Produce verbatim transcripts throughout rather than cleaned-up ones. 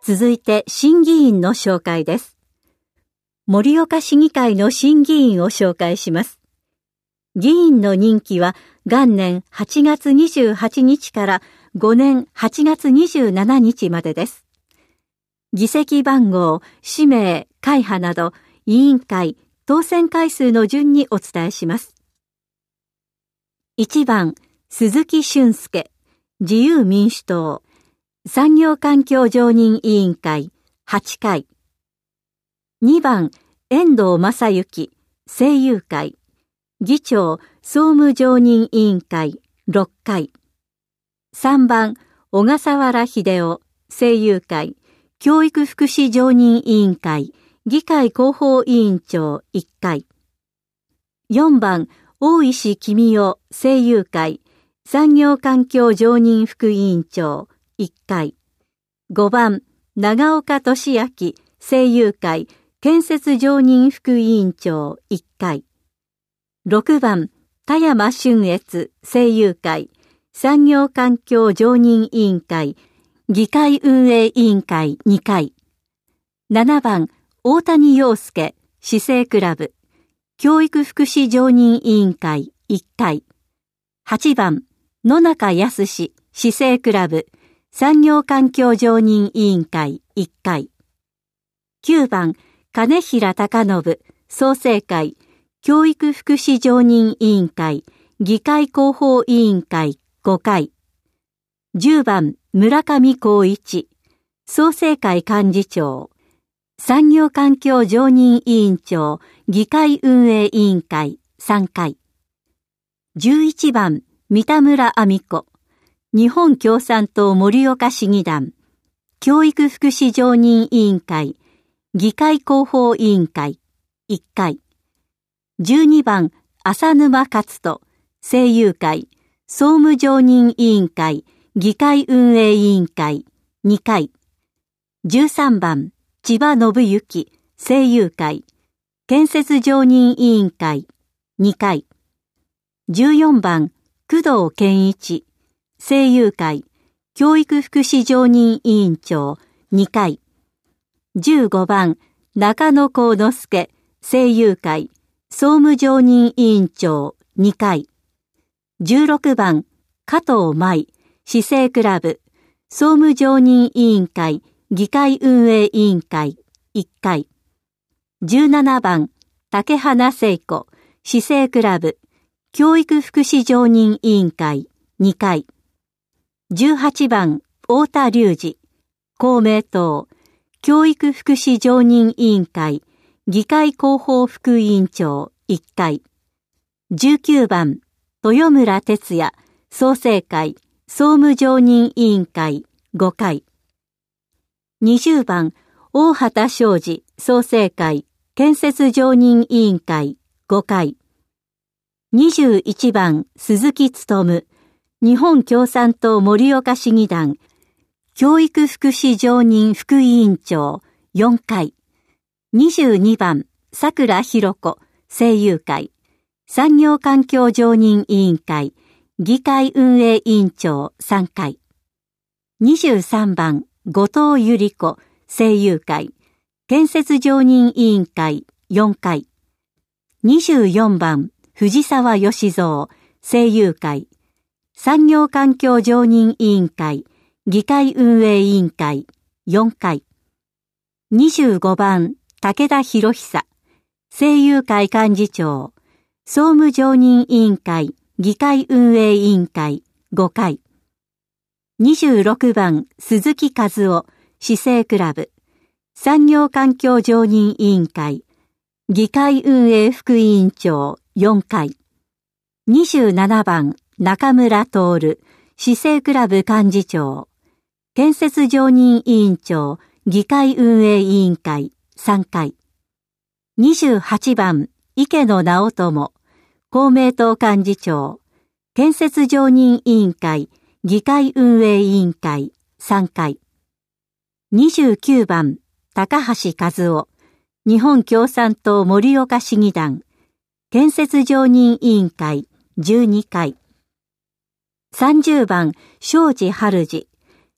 続いて審議員の紹介です。盛岡市議会の審議員を紹介します。議員の任期は元年はちがつにじゅうはちにちからごねんはちがつにじゅうしちにちまでです。議席番号、氏名、会派など委員会、当選回数の順にお伝えします。いちばん、鈴木俊介、自由民主党、産業環境常任委員会はちかい。にばん、遠藤正幸、政友会、議長、総務常任委員会ろっかい。さんばん、小笠原秀夫、政友会、教育福祉常任委員会、議会広報委員長いっかい。よんばん、大石公夫、政友会、産業環境常任副委員長いっかい。ごばん、長岡俊明、政友会、建設常任副委員長いっかい。ろくばん、田山俊越、政友会、産業環境常任委員会、議会運営委員会にかい。ななばん、大谷陽介、市政クラブ、教育福祉常任委員会いっかい。はちばん、野中康市政クラブ、産業環境常任委員会いっかい。きゅうばん、金平隆信、創成会、教育福祉常任委員会、議会広報委員会ごかい。じゅうばん、村上光一、創成会幹事長、産業環境常任委員長、議会運営委員会さんかい。じゅういちばん、三田村亜美子、日本共産党盛岡市議団、教育福祉常任委員会、議会広報委員会いっかい。じゅうにばん、浅沼勝人、政友会、総務常任委員会、議会運営委員会にかい。じゅうさんばん、千葉信之、政友会、建設常任委員会にかい。じゅうよんばん、工藤健一、政友会、教育福祉常任委員長にかい。じゅうごばん、中野幸之助、政友会、総務常任委員長にかい。じゅうろくばん、加藤舞、市政クラブ、総務常任委員会、議会運営委員会いっかい。じゅうななばん、竹花聖子、市政クラブ、教育福祉常任委員会にかい。じゅうはちばん、太田隆二、公明党、教育福祉常任委員会、議会広報副委員長いっかい。じゅうきゅうばん、豊村哲也、創成会、総務常任委員会ごかい。にじゅうばん、大畑昌司、創成会、建設常任委員会ごかい。にじゅういちばん、鈴木勉、日本共産党盛岡市議団、教育福祉常任副委員長よんかい。にじゅうにばん、桜ひ子、政友会、産業環境常任委員会、議会運営委員長さんかい。にじゅうさんばん、後藤由里子、政友会、建設常任委員会よんかい。にじゅうよんばん、藤沢義蔵、政友会、産業環境常任委員会、議会運営委員会よんかい。にじゅうごばん、武田博久、政友会幹事長、総務常任委員会、議会運営委員会ごかい。にじゅうろくばん、鈴木和夫、市政クラブ、産業環境常任委員会、議会運営副委員長よんかい。にじゅうななばん、中村徹、市政クラブ幹事長、建設常任委員長、議会運営委員会さんかい。にじゅうはちばん、池野直友、公明党幹事長、建設常任委員会、議会運営委員会さんかい。にじゅうきゅうばん、高橋和夫、日本共産党盛岡市議団、建設常任委員会じゅうにかい。さんじゅうばん、庄司春二、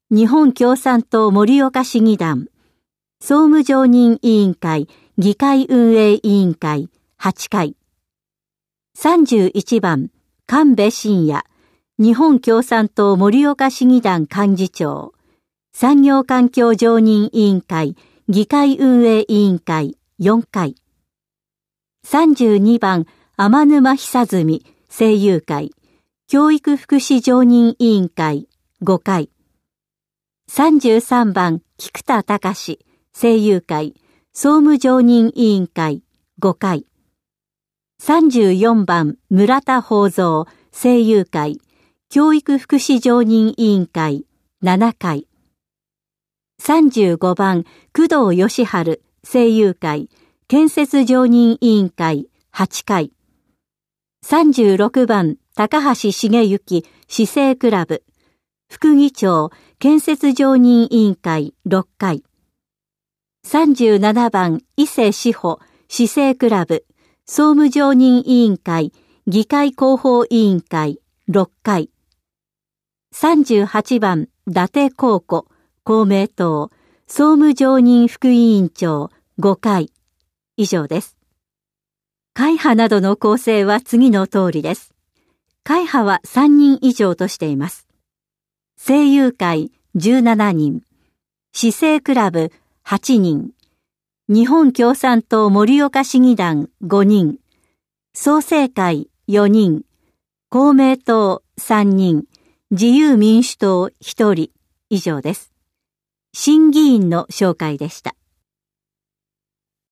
日本共産党盛岡市議団、総務常任委員会議会運営委員会はちかい。さんじゅういちばん、神戸信也、日本共産党盛岡市議団幹事長、産業環境常任委員会議会運営委員会よんかい。さんじゅうにばん、天沼久住、声優会、教育福祉常任委員会ごかい。さんじゅうさんばん、菊田隆、声優会、総務常任委員会ごかい。さんじゅうよんばん、村田宝蔵、声優会、教育福祉常任委員会ななかい。さんじゅうごばん、工藤義治、声優会、建設常任委員会はちかい。さんじゅうろくばん、高橋茂之、市政クラブ、副議長、建設常任委員会ろっかい。さんじゅうななばん、伊勢志保、市政クラブ、総務常任委員会、議会広報委員会ろっかい。さんじゅうはちばん、伊達公子、公明党、総務常任副委員長ごかい。以上です。会派などの構成は次の通りです。会派はさんにん以上としています。声優会じゅうななにん、市政クラブはちにん、日本共産党盛岡市議団ごにん、創成会よにん、公明党さんにん、自由民主党ひとり以上です。新議員の紹介でした。